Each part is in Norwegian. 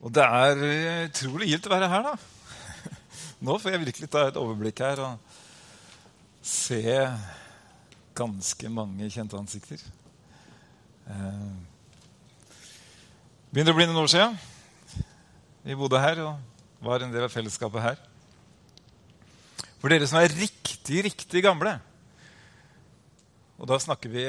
Og det utrolig gildt å være her, da. Nå får jeg virkelig ta et overblikk her og se ganske mange kjente ansikter. Begynner å bli noen år siden. Vi bodde her og var en del av fellesskapet her. For dere som riktig gamle, og da snakker vi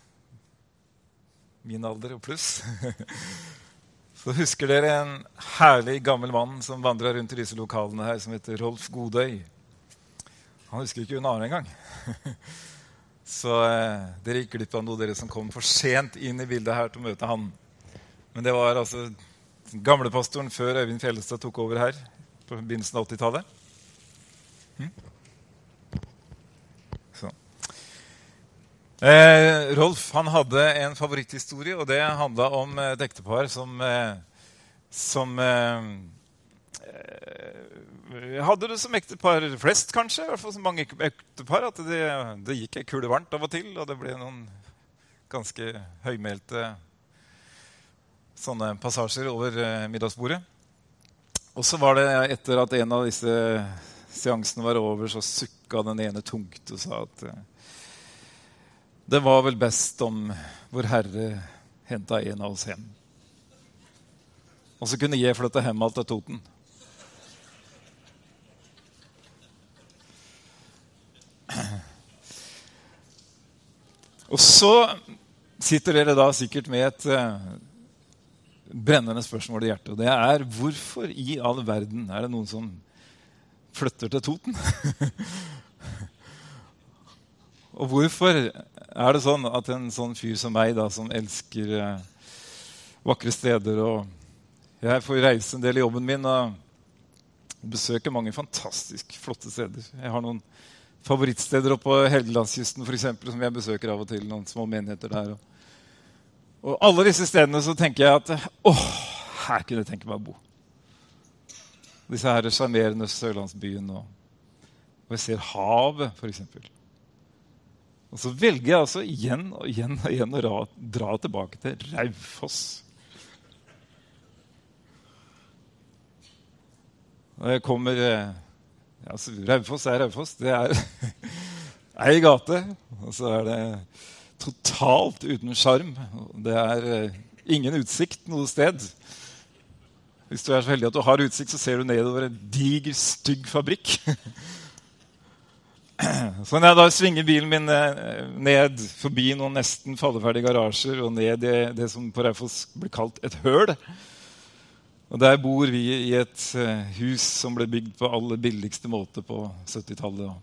min alder og pluss, så husker dere en herlig gammel mann som vandrer rundt i disse lokalene her, som heter Rolf Godøy. Han husker ikke navnet engang. Så dere gikk glipp av noe, dere som kom for sent inn i bildet her til å møte han. Men det var altså gamlepastoren før Øyvind Fjellestad tok over her på begynnelsen av 80-tallet. Rolf, han hadde en favoritthistorie, og det handlet om et ektepar som hadde det som ektepar flest, kanskje, i hvert fall så mange ektepar, at det gikk kule varmt av og til, og det ble noen ganske høymælte sånne passasjer over middagsbordet. Og så var det etter at en av disse seansene var over, så sukket den ene tungt og sa at det var vel best om vår Herre hentet en av oss hjem. Og så kunne jeg flytte hjem alt av Toten. Og så sitter dere da sikkert med et brennende spørsmål i hjertet. Og det hvorfor i all verden det noen som flytter til Toten? Og hvorfor det sånn at en sånn fyr som meg, da, som elsker vakre steder, og jeg får reise en del i jobben min og besøke mange fantastisk flotte steder. Jeg har noen favorittsteder oppe på Helgelandskysten, for eksempel, som jeg besøker av og til, noen små menigheter der. Og alle disse stedene så tenker jeg at, her kunne jeg tenke meg å bo. Disse her charmerende Sørlandsbyen, og jeg ser havet, for eksempel. Og så velger jeg altså igjen å dra tilbake til Raufoss. Og jeg kommer... Raufoss Raufoss. Det ei gate, og så det totalt uten skjerm. Det ingen utsikt noe sted. Hvis du så heldig at du har utsikt, så ser du nedover en diger, stygg fabrikk. Så når jeg da svinger bilen min ned forbi noen nesten falleferdige garasjer og ned i det som på Raufoss blir kalt et høl, og der bor vi i et hus som ble bygd på aller billigste måte på 70-tallet.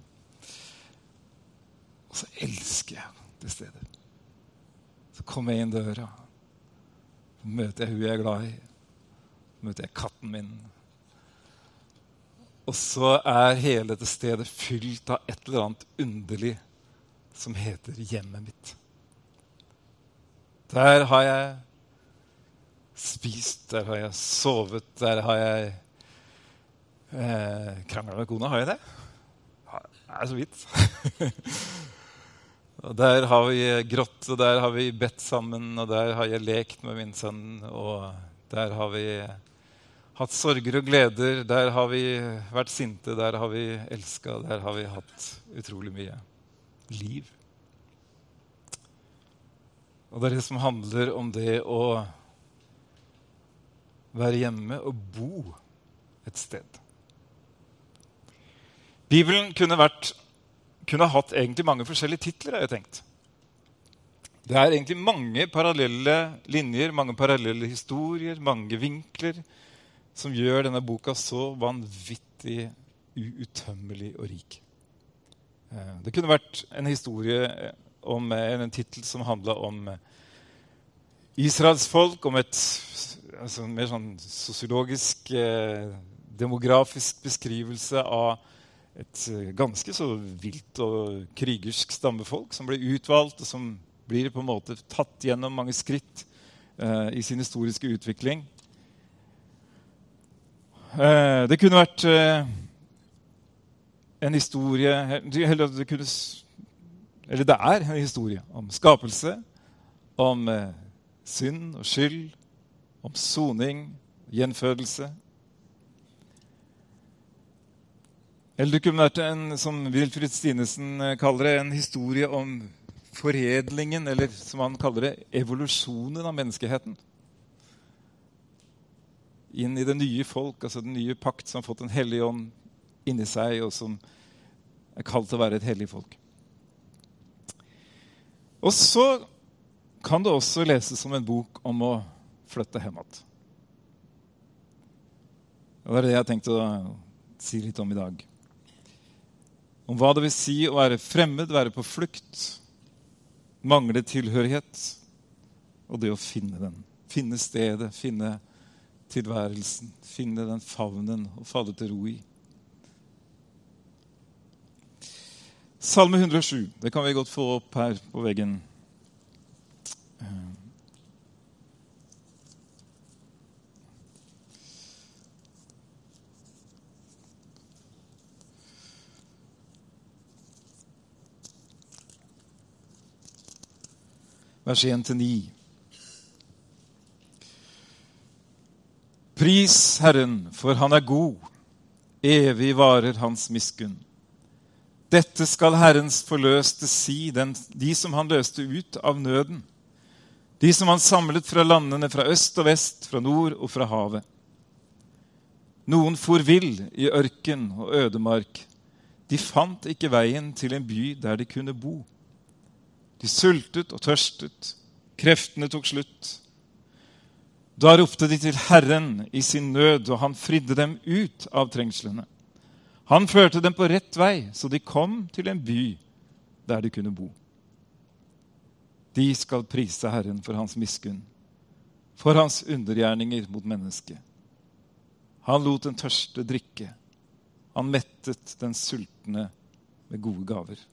Og så elsker jeg det stedet. Så kommer jeg inn døra, så møter jeg hun jeg glad i, så møter jeg katten min. Og så hele dette stedet fylt av et eller annet underlig som heter hjemmet mitt. Der har jeg spist, der har jeg sovet, der har jeg kranglet med kona, har jeg det? Så vidt. Og der har vi grått, og der har vi bedt sammen, og der har jeg lekt med min sønn, og der har vi hatt sorger og gleder, der har vi vært sinte, der har vi elsket, der har vi hatt utrolig mye liv. Og det det som handler om det å være hjemme og bo et sted. Bibelen kunne hatt egentlig mange forskjellige titler, har jeg tenkt. Det egentlig mange parallelle linjer, mange parallelle historier, mange vinkler, som gjør denne boka så vanvittig uuttømmelig og rik. Det kunne vært en historie om en titel som handlet om Israels folk, om et mer sånn sosiologisk, demografisk beskrivelse av et ganske så vilt og krigersk stammefolk som ble utvalgt, og som blir på en måte tatt gjennom mange skritt i sin historiske utvikling. Det kunne vært en historie, eller det en historie om skapelse, om synd og skyld, om soning, gjenfødelse. Eller det kunne vært en, som Wilfrid Stinesen kaller det, en historie om foredlingen, eller som han kaller det, evolusjonen av menneskeheten. Inn i det nye folk, altså den nye pakt som har fått en hellig ånd inni seg, og som er kalt til å være et hellig folk. Og så kan det også leses som en bok om å flytte hjemat. Og det er det jeg tenkte å si litt om i dag. Om hva det vil si å være fremmed, være på flukt, mangle tilhørighet, og det å finne den. Finne stedet, finne tilværelsen, finne den favnen og falle til ro i. Salme 107, det kan vi godt få opp her på veggen. Vers 1-9. Pris Herren, for han er god. Evig varer hans miskunn. Dette skal Herrens forløste si, de som han løste ut av nøden. De som han samlet fra landene, fra øst og vest, fra nord og fra havet. Noen for vill i ørken og ødemark. De fant ikke veien til en by der de kunne bo. De sultet og tørstet. Kreftene tok slutt. Da ropte de til Herren i sin nød, og han fridde dem ut av trengslene. Han førte dem på rett vei, så de kom til en by der de kunne bo. De skal prise Herren for hans miskunn, for hans undergjerninger mot mennesket. Han lot den tørste drikke. Han mettet den sultne med gode gaver.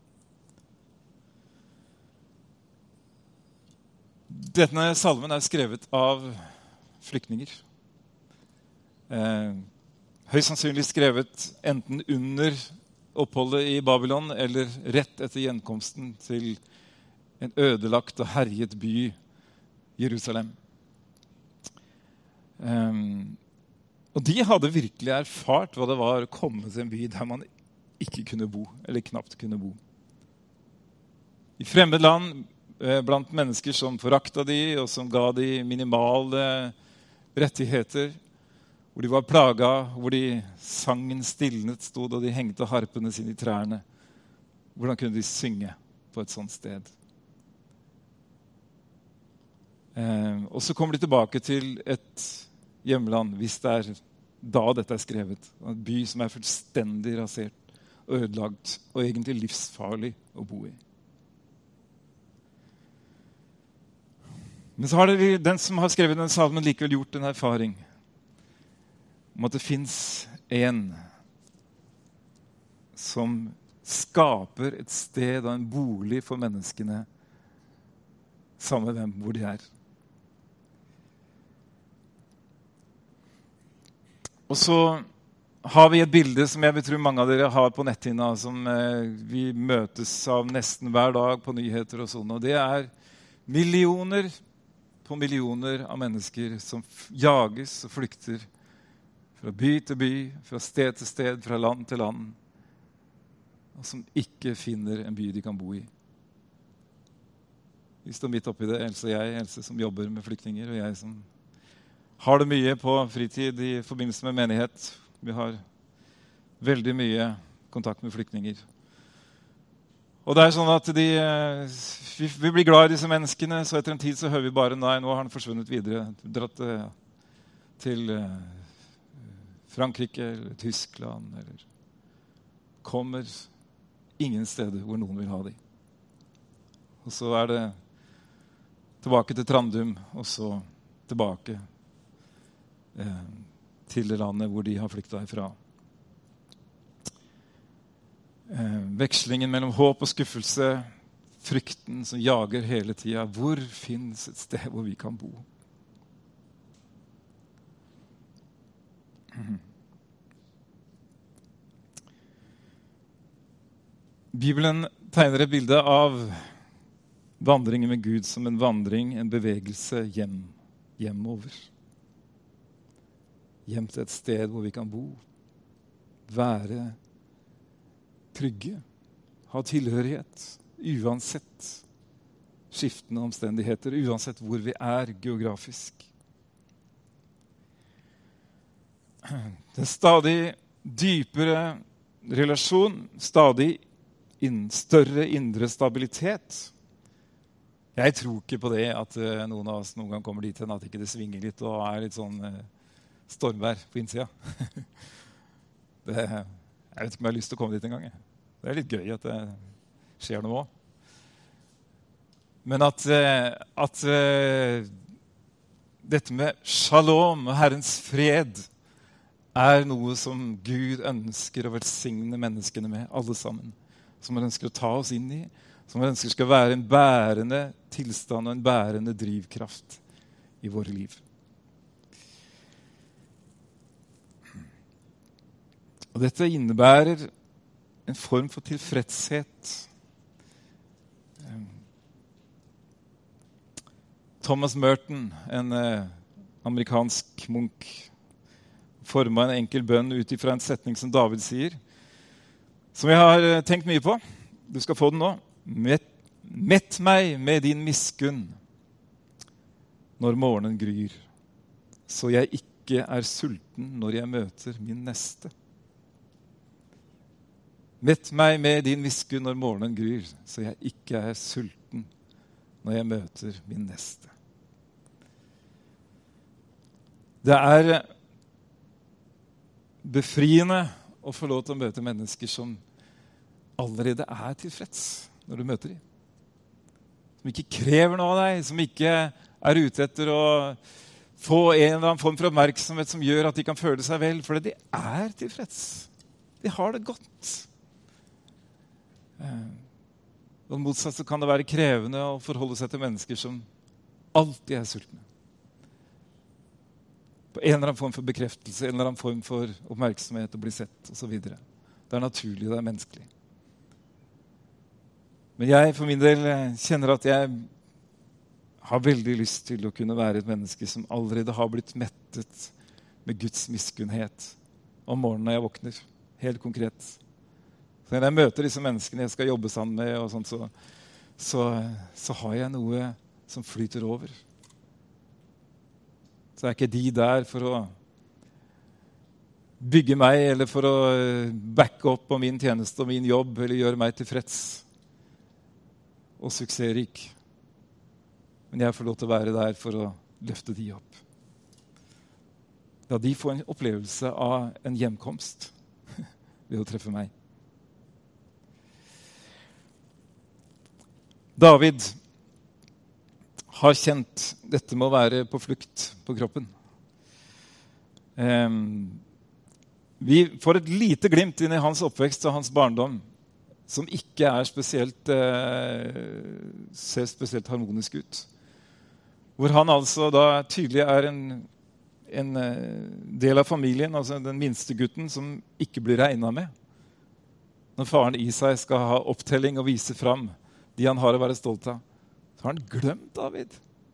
Denne salmen er skrevet av flyktninger. Høyst sannsynlig skrevet enten under oppholdet i Babylon eller rett etter gjenkomsten til en ødelagt og herjet by, Jerusalem. Og de hadde virkelig erfart hva det var å komme til en by der man ikke kunne bo, eller knapt kunne bo. I fremmed land, blant mennesker som forakta de, og som ga de minimale rettigheter, hvor de var plaga, hvor de sangen stilnet stod, og de hengte harpene sine i trærne. Hvordan kunne de synge på et sånt sted? Og så kommer de tilbake til et hjemland, hvis det er da dette er skrevet. En by som er fullstendig rasert og ødelagt, og egentlig livsfarlig å bo i. Men så har den som har skrevet den salmen likevel gjort en erfaring om at det finnes en som skaper et sted og en bolig for menneskene, samme hvem hvor de er. Og så har vi et bilde som jeg vil tro mange av dere har på netthinna, som vi møtes av nesten hver dag på nyheter og sånn, og det er millioner på millioner av mennesker som jages og flykter fra by til by, fra sted til sted, fra land til land, og som ikke finner en by de kan bo i. Vi står midt oppi det, Else og jeg, Else som jobber med flyktninger, og jeg som har det mye på fritid i forbindelse med menighet. Vi har veldig mye kontakt med flyktninger. Og det er sånn at vi blir glad i disse menneskene, så etter en tid så hører vi bare, nei, nå har han forsvunnet videre, dratt til Frankrike eller Tyskland, eller kommer ingen steder hvor noen vil ha dem. Og så er det tilbake til Trandum, og så tilbake til det landet hvor de har flyktet ifra. Vekslingen mellom håp og skuffelse, frykten som jager hele tiden. Hvor finnes et sted hvor vi kan bo? Bibelen tegner et bilde av vandringen med Gud som en vandring, en bevegelse hjemover. hjem til et sted hvor vi kan bo, være trygge, ha tilhørighet, uansett skiftende omstendigheter, uansett hvor vi er geografisk. Det er stadig dypere relasjon, stadig større indre stabilitet. Jeg tror ikke på det at noen av oss noen gang kommer dit hen at ikke det svinger litt og er litt sånn stormvær på innsida. Jeg vet ikke om jeg har lyst til å komme dit en gang. Det er litt gøy at det skjer noe også. Men at dette med shalom og Herrens fred er noe som Gud ønsker å velsigne menneskene med, alle sammen. Som han ønsker å ta oss inn i, som han ønsker skal være en bærende tilstand og en bærende drivkraft i våre liv. Og dette innebærer en form for tilfredshet. Thomas Merton, en amerikansk munk, formet en enkel bønn ut ifra en setning som David sier, som jeg har tenkt mye på. Du skal få den nå. Mett meg med din miskunn når morgenen gryr, så jeg ikke er sulten når jeg møter min neste. Mett meg med din miskunn når morgenen gryr, så jeg ikke er sulten når jeg møter min neste. Det er befriende å få lov til å møte mennesker som allerede er tilfreds når du møter dem. Som ikke krever noe av deg, som ikke er ute etter å få en eller annen form for oppmerksomhet som gjør at de kan føle seg vel, for de er tilfreds. De har det godt. Og motsatt så kan det være krevende å forholde seg til mennesker som alltid er sultne. På en eller annen form for bekreftelse, en eller annen form for oppmerksomhet og bli sett, og så videre. Det er naturlig, det er menneskelig. Men jeg for min del kjenner at jeg har veldig lyst til å kunne være et menneske som allerede har blitt mettet med Guds miskunnhet om morgenen når jeg våkner. Helt konkret. Så når jeg møter disse menneskene jeg skal jobbe sammen med, og sånt, så har jeg noe som flyter over. Så er ikke de der for å bygge meg, eller for å backe opp på min tjeneste og min jobb, eller gjøre meg tilfreds og suksessrik. Men jeg får lov til å være der for å løfte de opp. Da de får en opplevelse av en hjemkomst ved å treffe meg. David har kjent dette med å være på flukt på kroppen. Vi får et lite glimt inn i hans oppvekst og hans barndom, som ikke er ser spesielt harmonisk ut. Hvor han altså da tydelig er en del av familien, altså den minste gutten, som ikke blir regnet med. Når faren Isai skal ha opptelling og vise fram de han har å være stolt av, så har han glemt David.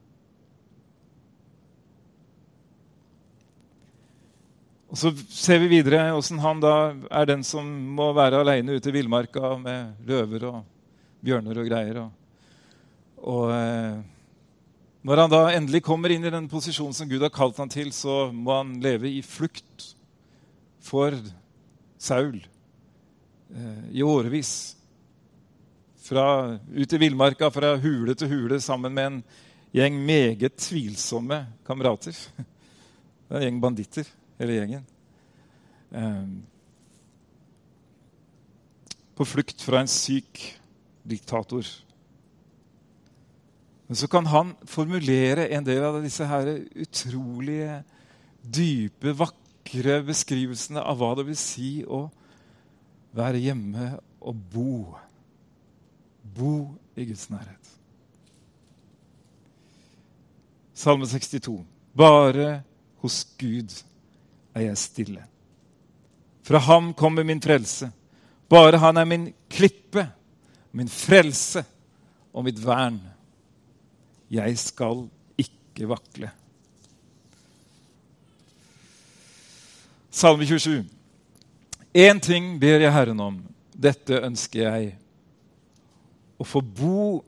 Og så ser vi videre hvordan han da er den som må være alene ute i villmarka med løver og bjørner og greier. Og når han da endelig kommer inn i den posisjonen som Gud har kalt han til, så må han leve i flukt for Saul i årevis. Ut i villmarka, fra hule til hule, sammen med en gjeng meget tvilsomme kamerater. Det er en gjeng banditter, hele gjengen. På flukt fra en syk diktator. Men så kan han formulere en del av disse her utrolige, dype, vakre beskrivelsene av hva det vil si å være hjemme og bo. Bo i Guds nærhet. Salme 62. Bare hos Gud er jeg stille. Fra ham kommer min frelse. Bare han er min klippe, min frelse og mitt vern. Jeg skal ikke vakle. Salme 27. En ting ber jeg Herren om, dette ønsker jeg, å få bo.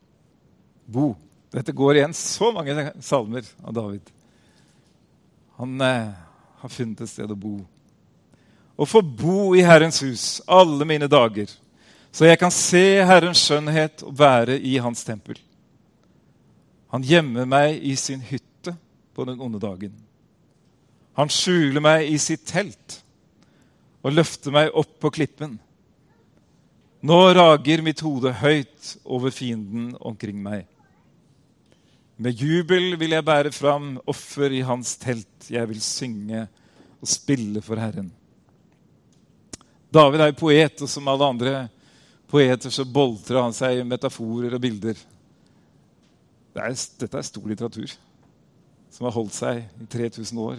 Dette går igjen så mange salmer av David. Han har funnet et sted å bo. Å få bo i Herrens hus alle mine dager, så jeg kan se Herrens skjønnhet og være i hans tempel. Han gjemmer meg i sin hytte på den onde dagen. Han skjuler meg i sitt telt og løfter meg opp på klippen. Nå rager mitt hode høyt over fienden omkring meg. Med jubel vil jeg bære fram offer i hans telt. Jeg vil synge og spille for Herren. David er jo poet, og som alle andre poeter så boltrer han seg i metaforer og bilder. Dette er stor litteratur som har holdt seg i 3000 år.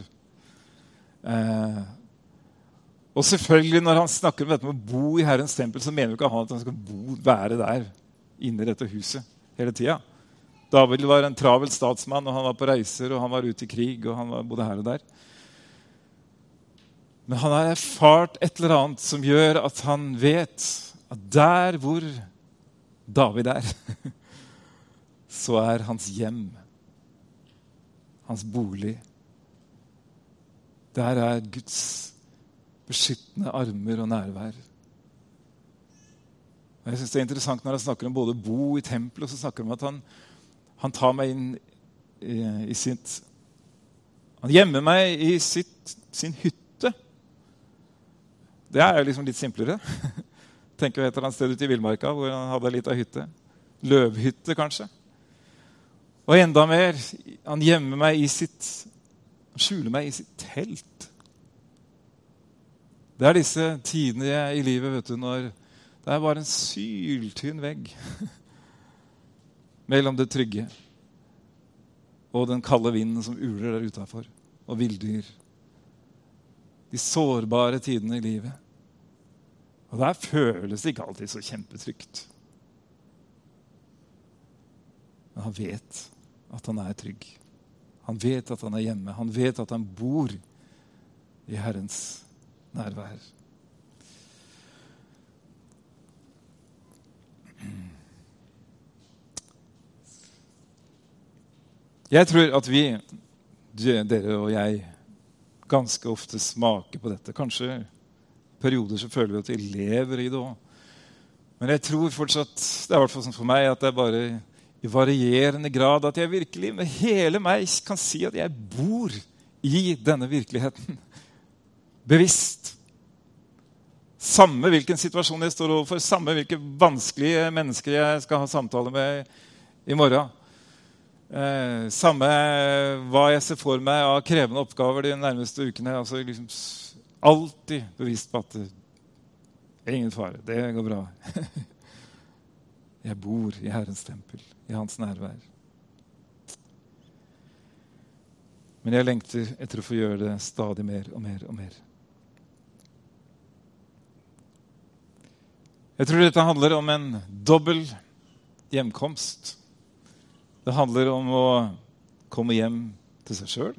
Og selvfølgelig når han snakker om dette med å bo i Herrens tempel, så mener jo ikke han at han skal være der inne i dette huset hele tiden. David var en travel statsmann, og han var på reiser, og han var ute i krig, og han var både her og der. Men han har erfart et eller annet som gjør at han vet at der hvor David er, så er hans hjem, hans bolig. Der er Guds beskyttende armer og nærvær. Og jeg synes det er interessant når han snakker om både bo i tempel, og så snakker han om at han tar meg inn i sitt... Han gjemmer meg i sin hytte. Det er jo liksom litt simplere. Tenker jeg et eller annet sted ute i Villmarka, hvor han hadde litt av hytte. Løvhytte, kanskje. Og enda mer, han gjemmer meg i han skjuler meg i sitt telt. Det er disse tidene i livet, vet du, når det er bare en syltynn vegg mellom det trygge og den kalde vinden som uler der utenfor, og villdyr. De sårbare tidene i livet. Og der føles det ikke alltid så kjempetrygt. Men han vet at han er trygg. Han vet at han er hjemme. Han vet at han bor i Herrens nærvær. Jeg tror at dere og jeg, ganske ofte smaker på dette. Kanskje i perioder så føler vi at vi lever i det også. Men jeg tror fortsatt, det er i hvert fall sånn for meg, at det er bare i varierende grad at jeg virkelig med hele meg kan si at jeg bor i denne virkeligheten. Bevisst. Samme hvilken situasjon jeg står overfor, samme hvilke vanskelige mennesker jeg skal ha samtale med i morgen. Samme hva jeg ser for meg av krevende oppgaver de nærmeste ukene. Altså liksom alltid bevisst på at det er ingen fare, det går bra. Jeg bor i Herrens tempel, i hans nærvær. Men jeg lengter etter å få gjøre det stadig mer og mer og mer. Jeg tror dette handler om en dobbel hjemkomst. Det handler om å komme hjem til seg selv.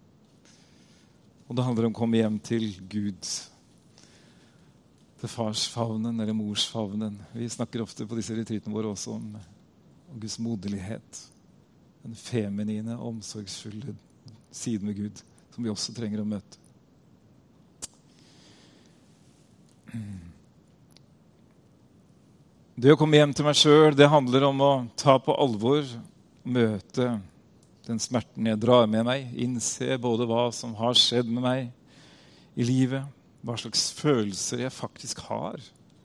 Og det handler om å komme hjem til Gud. Til farsfavnen eller morsfavnen. Vi snakker ofte på disse retreatene våre også om Guds moderlighet. Den feminine, omsorgsfulle siden ved Gud, som vi også trenger å møte. Det å komme hjem til meg selv, det handler om å ta på alvor, møte den smerten jeg drar med meg, innse både hva som har skjedd med meg i livet, hva slags følelser jeg faktisk har.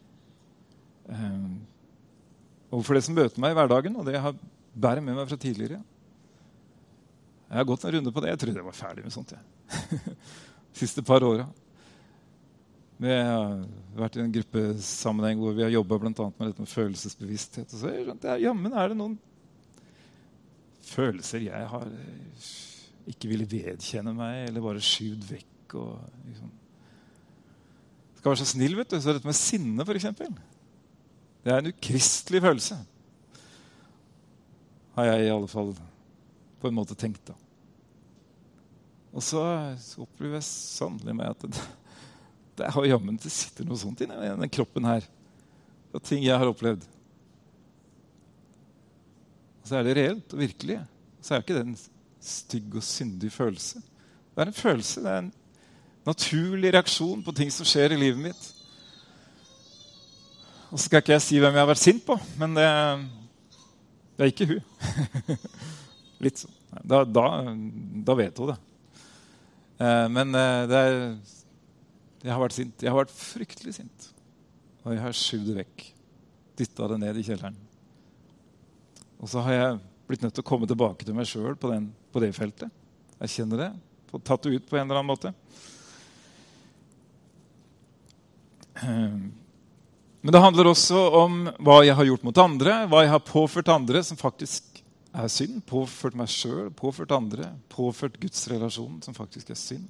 Og for det som møter meg i hverdagen, og det jeg har bærer med meg fra tidligere. Jeg har gått en runde på det. Jeg trodde jeg var ferdig med sånt. Siste par årene. Vi har vært i en gruppesammenheng hvor vi har jobbet blant annet med dette med følelsesbevissthet. Og så jammen er det noen følelser jeg har ikke ville vedkjenne meg, eller bare skyvd vekk. Og liksom. Det skal være så snill, vet du. Så dette med sinne, for eksempel. Det er en ukristelig følelse. Har jeg i alle fall på en måte tenkt da. Og så opplever jeg sannelig med at det har jammen det sitter noe sånt i den kroppen her. Og ting jeg har opplevd. Og så er det reelt og virkelig. Så er ikke det en stygg og syndig følelse. Det er en følelse, det er en naturlig reaksjon på ting som skjer i livet mitt. Og så skal ikke jeg si hvem jeg har vært sint på, men det er ikke hun. Litt sånn. Da vet hun det. Men jeg har vært sint. Jeg har vært fryktelig sint. Og jeg har skjøvet det vekk. Dyttet det ned i kjelleren. Og så har jeg blitt nødt til å komme tilbake til meg selv på det feltet. Jeg kjenner det. Få tatt det ut på en eller annen måte. Men det handler også om hva jeg har gjort mot andre, hva jeg har påført andre som faktisk er synd, påført meg selv, påført andre, påført Guds relasjon som faktisk er synd.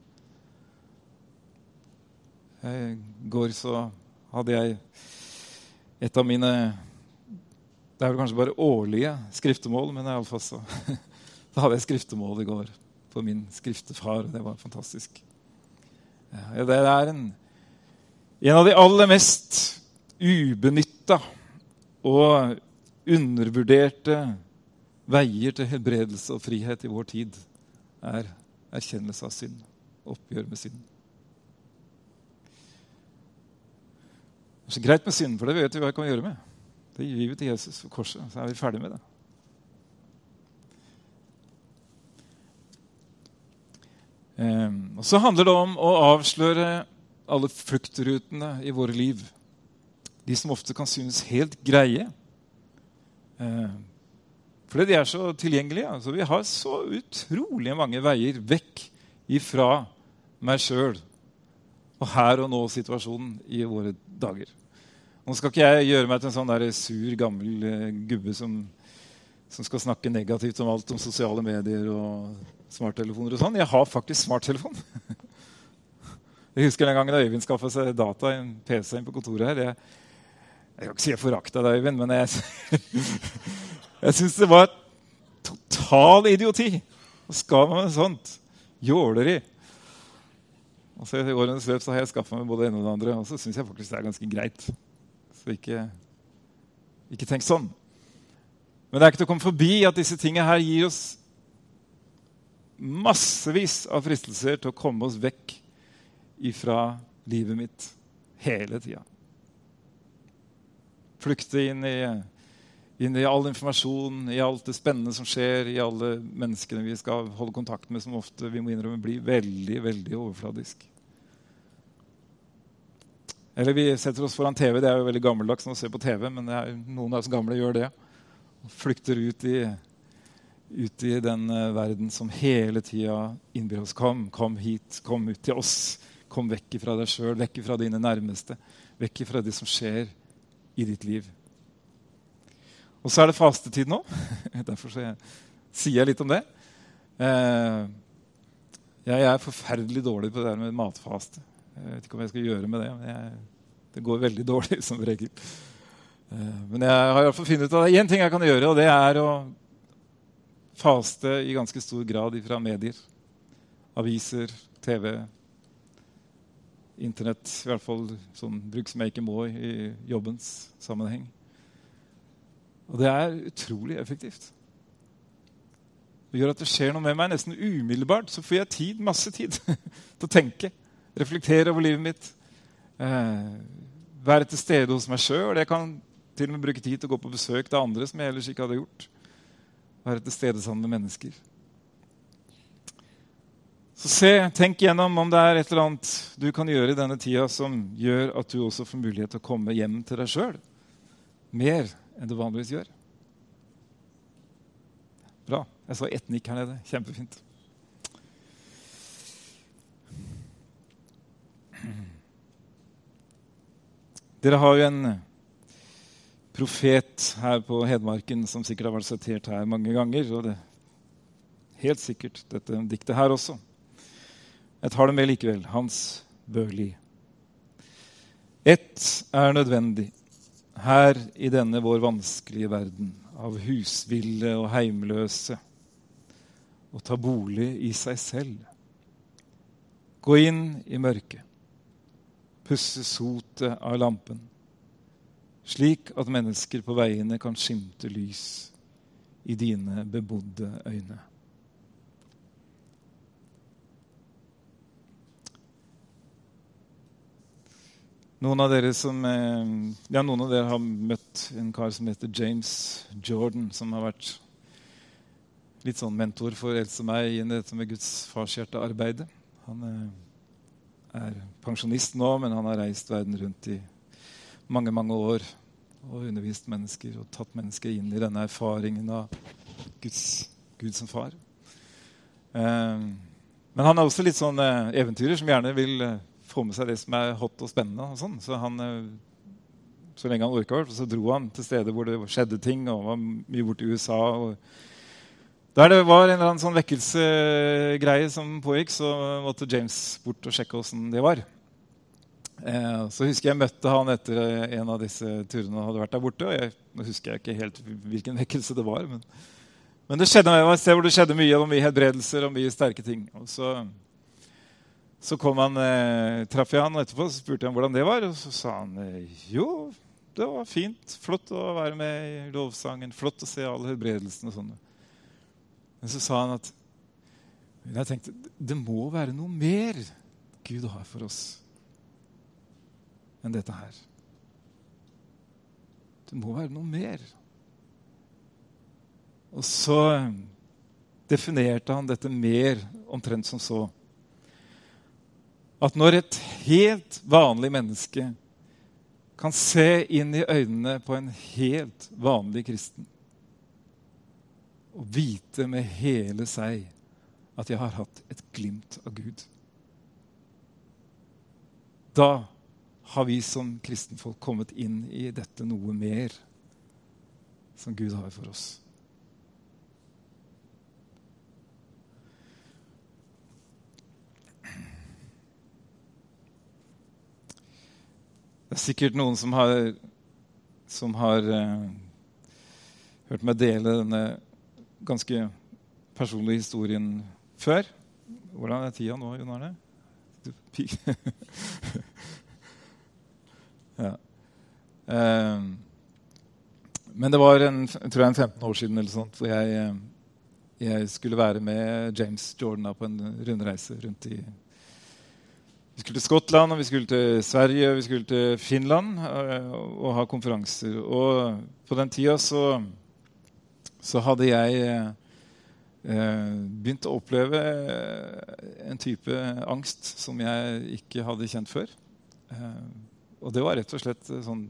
I går så hadde jeg et av mine, det er vel kanskje bare årlige skriftemål, men i alle fall så hadde jeg skriftemål i går på min skriftefar, og det var fantastisk. Ja, det er en av de aller mest ubenytta og undervurderte veier til helbredelse og frihet i vår tid er erkjennelse av synd, oppgjør med synd. Det er så greit med synd, for det vet vi hva jeg kan gjøre med. Det gir vi til Jesus for korset, så er vi ferdig med det. Og så handler det om å avsløre alle fluktrutene i våre liv. De som ofte kan synes helt greie. Fordi de er så tilgjengelige. Altså, vi har så utrolig mange veier vekk ifra meg selv og her og nå situasjonen i våre dager. Nå skal ikke jeg gjøre meg til en sånn der sur, gammel gubbe som skal snakke negativt om alt om sosiale medier og smarttelefoner og sånn. Jeg har faktisk smarttelefon. Jeg husker den gangen da Øyvind skaffet seg data i en PC på kontoret her. Jeg kan ikke si jeg foraktet deg, Øyvind, men jeg synes det var total idioti. Hva skal man med sånt? Jåleri. Og så i årenes løp så har jeg skaffet meg både det ene og det andre, og så synes jeg faktisk det er ganske greit. Så ikke tenk sånn. Men det er ikke til å komme forbi at disse tingene her gir oss massevis av fristelser til å komme oss vekk ifra livet mitt hele tiden. Flykte inn i all informasjon, i alt det spennende som skjer, i alle menneskene vi skal holde kontakt med, som ofte vi må innrømme blir veldig, veldig overfladisk. Eller vi setter oss foran TV, det er jo veldig gammeldags å se på TV, men noen av oss gamle gjør det. Og flykter ut i den verden som hele tiden innbyr oss. Kom hit, kom ut til oss. Kom vekk fra deg selv, vekk fra dine nærmeste, vekk fra det som skjer i ditt liv. Og så er det fastetid nå. Derfor sier jeg litt om det. Jeg er forferdelig dårlig på det der med matfaste. Jeg vet ikke hva jeg skal gjøre med det, men det går veldig dårlig som regel. Men jeg har i hvert fall funnet ut at det er en ting jeg kan gjøre, og det er å faste i ganske stor grad fra medier. Aviser, TV, internett, i hvert fall sånn bruk som jeg ikke må i jobbens sammenheng. Og det er utrolig effektivt. Det gjør at det skjer noe med meg nesten umiddelbart, så får jeg tid, masse tid til å tenke, reflektere over livet mitt, være til stede hos meg selv. Jeg kan til og med bruke tid til å gå på besøk til andre som jeg ellers ikke hadde gjort. Være til stede sammen med mennesker. Så tenk gjennom om det er et eller annet du kan gjøre i denne tida som gjør at du også får mulighet til å komme hjem til deg selv. Mer enn du vanligvis gjør. Bra. Jeg så ett nikk her nede. Kjempefint. Dere har jo en profet her på Hedmarken som sikkert har vært sitert her mange ganger, og det er helt sikkert dette diktet her også. Jeg tar det med likevel. Hans Børli. Ett er nødvendig her i denne vår vanskelige verden av husville og heimløse, å ta bolig i seg selv Gå inn i mørket. Pusse sotet av lampen, slik at mennesker på veiene kan skimte lys i dine bebodde øyne. Noen av dere har møtt en kar som heter James Jordan, som har vært litt sånn mentor for Else og meg i dette med Guds farshjerte-arbeidet. Han er pensjonist nå, men han har reist verden rundt i mange, mange år og undervist mennesker og tatt mennesker inn i denne erfaringen av Gud som far. Men han er også litt sånn eventyrer som gjerne vil få med seg det som er hot og spennende. Og sånn. Så så lenge han orket, så dro han til steder hvor det skjedde ting, og var mye bort i USA. Og der det var en eller annen sånn vekkelsegreie som pågikk, så måtte James bort og sjekke hvordan det var. Så husker jeg møtte han etter en av disse turene han hadde vært der borte. Og nå husker jeg ikke helt hvilken vekkelse det var, men det skjedde et sted hvor det skjedde mye, og mye helbredelser og mye sterke ting. Og så traff jeg han, og etterpå så spurte jeg ham hvordan det var, og så sa han, jo, det var fint, flott å være med i lovsangen, flott å se alle helbredelsene og sånne. Men så sa han at jeg tenkte, det må være noe mer Gud har for oss enn dette her. Det må være noe mer. Og så definerte han dette mer omtrent som så. At når et helt vanlig menneske kan se inn i øynene på en helt vanlig kristen, og vite med hele seg at jeg har hatt et glimt av Gud. Da har vi som kristenfolk kommet inn i dette noe mer som Gud har for oss. Det er sikkert noen som har hørt meg dele denne ganske personlige historien før. Hvordan er tida nå, Jon Arne? Ja. Men det var en 15 år siden eller sånt, hvor jeg skulle være med James Jordan på en rundreise rundt i. Vi skulle til Skottland, og vi skulle til Sverige, og vi skulle til Finland og ha konferanser. Og på den tida så hadde jeg begynt å oppleve en type angst som jeg ikke hadde kjent før. Og det var rett og slett sånn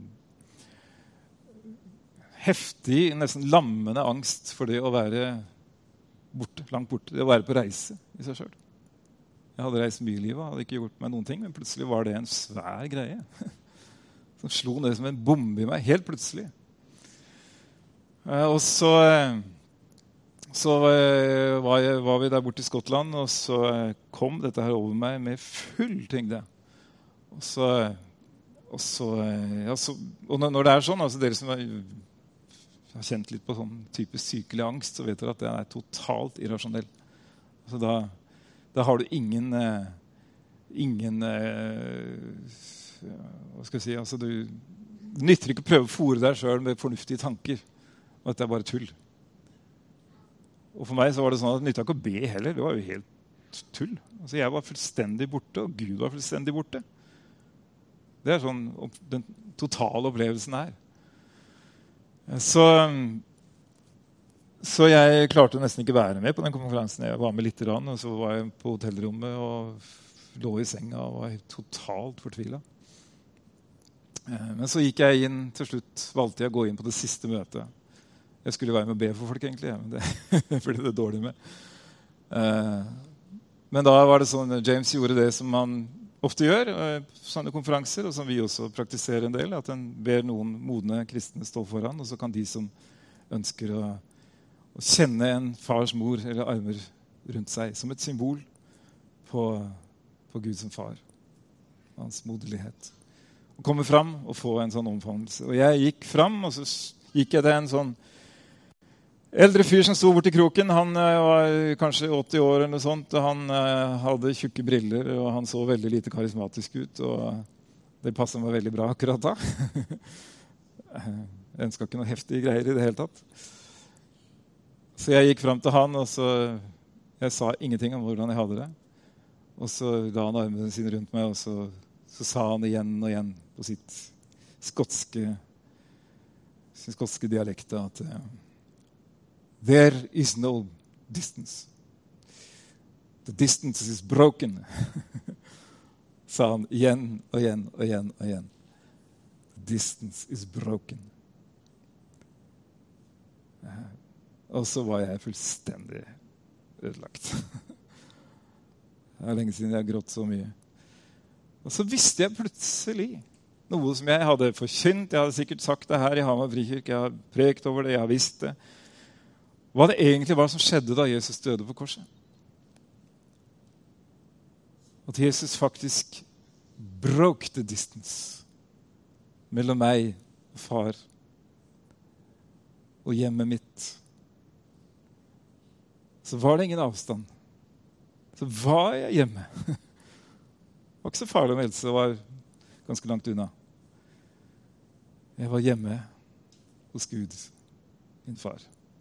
heftig, nesten lammende angst for det å være borte, langt borte. Det å være på reise i seg selv. Jeg hadde reist mye i livet, hadde ikke gjort meg noen ting, men plutselig var det en svær greie. Som slo ned som en bombe i meg, helt plutselig. Og så var vi der borte i Skottland, og så kom dette her over meg med full tyngde. Og når det er sånn, altså dere som har kjent litt på sånn type sykelig angst, så vet dere at det er totalt irrasjonell. Altså da har du ingen hva skal jeg si, altså det nytter ikke å prøve å fôre deg selv med fornuftige tanker, og at det er bare tull. Og for meg så var det sånn at det nyttet ikke å be heller, det var jo helt tull. Altså jeg var fullstendig borte, og Gud var fullstendig borte. Det er sånn den totale opplevelsen her. Så jeg klarte nesten ikke være med på den konferansen. Jeg var med litt, og så var jeg på hotellrommet og lå i senga og var totalt fortvilet. Men så gikk jeg inn, til slutt valgte jeg å gå inn på det siste møtet. Jeg skulle være med å be for folk egentlig, men det ble det dårlig med. Men da var det sånn, James gjorde det som han ofte gjør, sånne konferanser, og som vi også praktiserer en del, at han ber noen modne kristne stå foran, og så kan de som ønsker å kjenne en fars mor eller armer rundt seg, som et symbol på Gud som far, hans moderlighet. Og komme fram og få en sånn omfavnelse. Og jeg gikk fram, og så gikk jeg til en sånn Eldre fyr som sto bort i kroken, han var kanskje 80 år eller noe sånt, og han hadde tjukke briller, og han så veldig lite karismatisk ut, og det passet meg veldig bra akkurat da. Jeg ønsket ikke noe heftige greier i det hele tatt. Så jeg gikk frem til han, og jeg sa ingenting om hvordan jeg hadde det. Og så la han armene sine rundt meg, og så sa han igjen og igjen på sin skotske dialekt at there is no distance. The distance is broken. Sa han igjen og igjen og igjen og igjen. The distance is broken. Og så var jeg fullstendig ødelagt. Det er lenge siden jeg har grått så mye. Og så visste jeg plutselig noe som jeg hadde forkynt. Jeg hadde sikkert sagt det her i Hamar Frikirke. Jeg har prekt over det, jeg har visst det. Hva det egentlig var som skjedde da Jesus døde på korset. At Jesus faktisk broke the distance mellom meg og far og hjemmet mitt. Så var det ingen avstand. Så var jeg hjemme. Det var ikke så farlig om Else var ganske langt unna. Jeg var hjemme hos Gud, min far.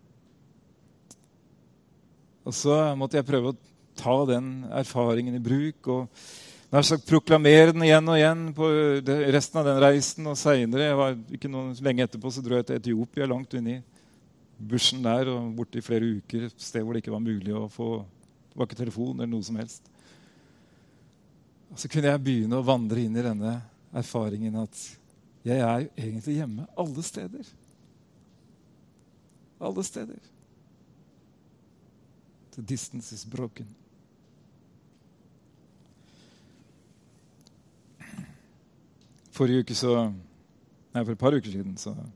Og så måtte jeg prøve å ta den erfaringen i bruk, og jeg har sagt proklamere den igjen og igjen på resten av den reisen, og senere, jeg var ikke noe lenge etterpå, så dro jeg til Etiopia langt inn i bushen der, og borte i flere uker, et sted hvor det ikke var mulig å få, det var ikke telefon eller noe som helst. Og så kunne jeg begynne å vandre inn i denne erfaringen at jeg er jo egentlig hjemme alle steder. Alle steder. The distance is broken. For et par uker siden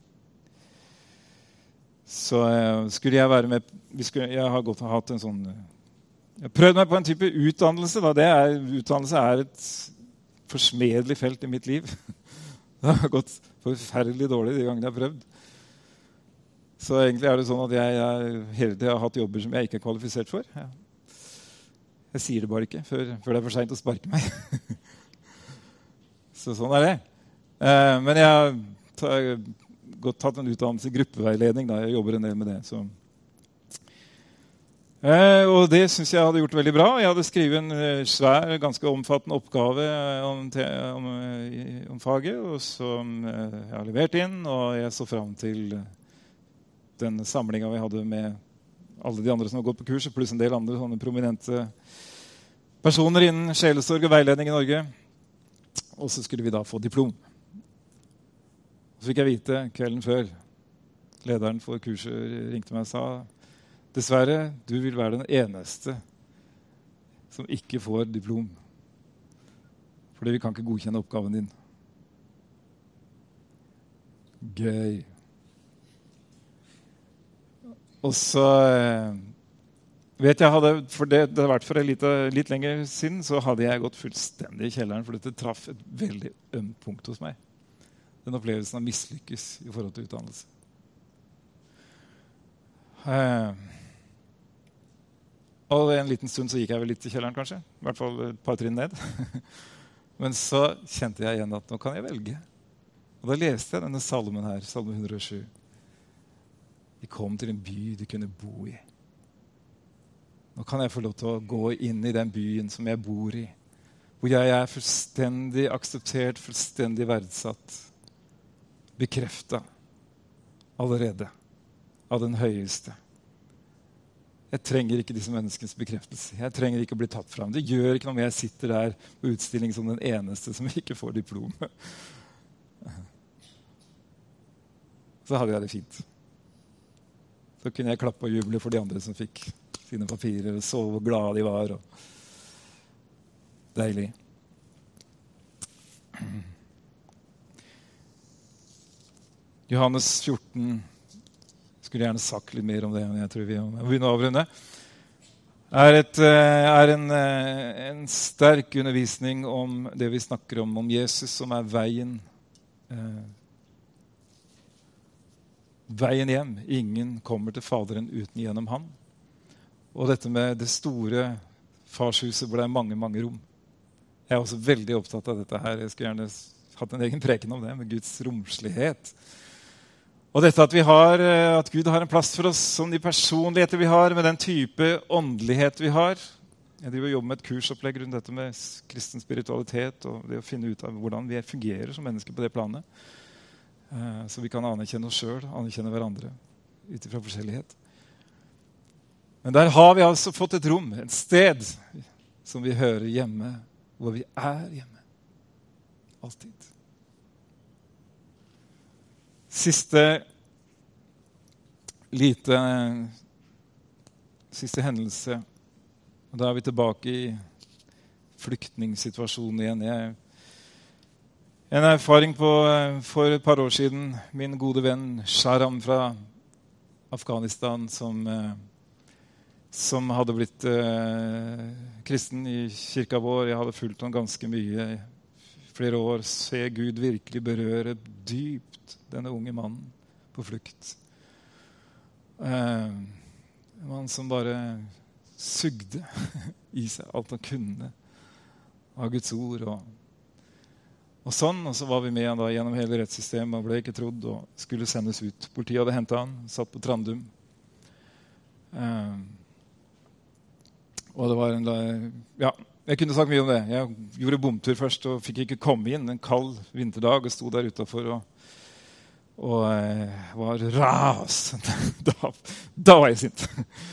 så skulle jeg være med. Jeg har hatt en sånn. Jeg prøvde meg på en type utdannelse. Utdannelse er et forsmedelig felt i mitt liv. Det har gått forferdelig dårlig de gangene jeg har prøvd. Så egentlig er det sånn at jeg hele tiden har hatt jobber som jeg ikke er kvalifisert for. Jeg sier det bare ikke før det er for sent å sparke meg. Så sånn er det. Men jeg har tatt en utdannelse i gruppeveiledning. Da. Jeg jobber en del med det. Så. Og det synes jeg hadde gjort veldig bra. Jeg hadde skrevet en svær, ganske omfattende oppgave om faget, og som jeg har levert inn, og jeg så frem til den samlingen vi hadde med alle de andre som har gått på kurset, pluss en del andre sånne prominente personer innen sjelesorg og veiledning i Norge. Og så skulle vi da få diplom. Så fikk jeg vite kvelden før, lederen for kurset ringte meg og sa, dessverre, du vil være den eneste som ikke får diplom. Fordi vi kan ikke godkjenne oppgaven din. Gøy. Og så vet jeg, for det har vært for litt lenger siden, så hadde jeg gått fullstendig i kjelleren, for dette traff et veldig ømt punkt hos meg. Den opplevelsen av mislykkes i forhold til utdannelse. Og en liten stund så gikk jeg vel litt i kjelleren, kanskje. I hvert fall et par trinn ned. Men så kjente jeg igjen at nå kan jeg velge. Og da leste jeg denne salmen her, salme 107. De kom til en by de kunne bo i. Nå kan jeg få lov til å gå inn i den byen som jeg bor i, hvor jeg er fullstendig akseptert, fullstendig verdsatt, bekreftet allerede av den høyeste. Jeg trenger ikke disse menneskens bekreftelse. Jeg trenger ikke å bli tatt fram. Det gjør ikke noe om jeg sitter der på utstilling som den eneste som ikke får diplom. Så hadde jeg det fint. Så kunne jeg klappe og juble for de andre som fikk sine papirer, og så hvor glade de var. Og deilig. Johannes 14, skulle gjerne sagt litt mer om det, men jeg tror vi må begynne å avrunde. Er en sterk undervisning om det vi snakker om Jesus, som er veien veien hjem. Ingen kommer til Faderen uten gjennom han. Og dette med det store farshuset hvor det mange, mange rom. Jeg er også veldig opptatt av dette her. Jeg skulle gjerne hatt en egen preken om det, med Guds romslighet. Og dette at Gud har en plass for oss, som de personligheter vi har, med den type åndelighet vi har. Jeg driver og jobber med et kursopplegg rundt dette med kristen spiritualitet, og det å finne ut av hvordan vi fungerer som mennesker på det planet. Så vi kan anerkjenne oss selv, anerkjenne hverandre, utifra forskjellighet. Men der har vi altså fått et rom, et sted, som vi hører hjemme, hvor vi er hjemme. Alltid. Siste hendelse, og da er vi tilbake i flyktningsituasjonen igjen. En erfaring for et par år siden, min gode venn Sharam fra Afghanistan, som hadde blitt kristen i kirka vår. Jeg hadde fulgt han ganske mye i flere år. Se Gud virkelig berøre dypt denne unge mannen på flukt. En mann som bare sugde i seg alt han kunne av Guds ord. Og sånn, og så var vi med han da gjennom hele rettssystemet og ble ikke trodd og skulle sendes ut. Politiet hadde hentet han, satt på Trandum. Og det var jeg kunne sagt mye om det. Jeg gjorde bomtur først og fikk ikke komme inn en kald vinterdag og sto der utenfor og var rasende. Da var jeg sint.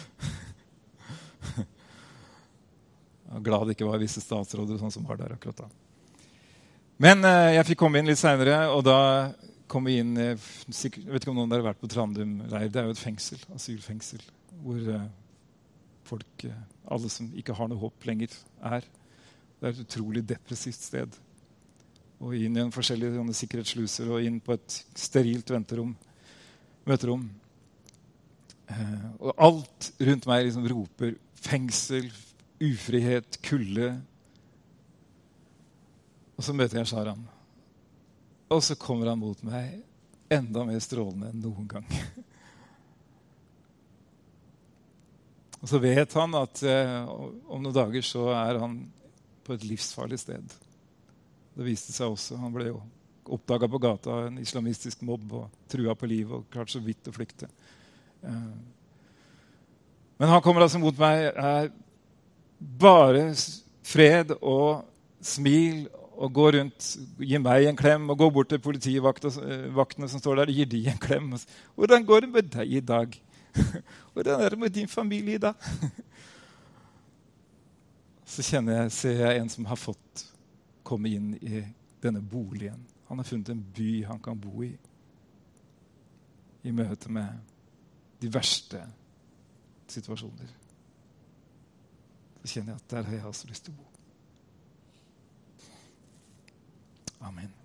Jeg var glad det ikke var visse statsråder sånn som var der akkurat da. Men jeg fikk komme inn litt senere, og da kom vi inn, jeg vet ikke om noen der har vært på Trandum-leir, det er jo et fengsel, asylfengsel, hvor folk, alle som ikke har noe håp lenger, er. Det er et utrolig depressivt sted. Og inn i en forskjellige sikkerhetssluser, og inn på et sterilt møterom. Og alt rundt meg liksom roper fengsel, ufrihet, kulde. Og så møter jeg Sharam. Og så kommer han mot meg enda mer strålende enn noen gang. Og så vet han at om noen dager så er han på et livsfarlig sted. Det viste seg også. Han ble jo oppdaget på gata av en islamistisk mobb og trua på livet og klart så vidt å flykte. Men han kommer altså mot meg, er bare fred og smil og går rundt, gir meg en klem og går bort til politivaktene som står der og gir de en klem. Hvordan går det med deg i dag? Hvordan er det med din familie i dag? Så ser jeg en som har fått komme inn i denne boligen. Han har funnet en by han kan bo i møte med de verste situasjoner. Så kjenner jeg at der har jeg også lyst til å bo. Amen.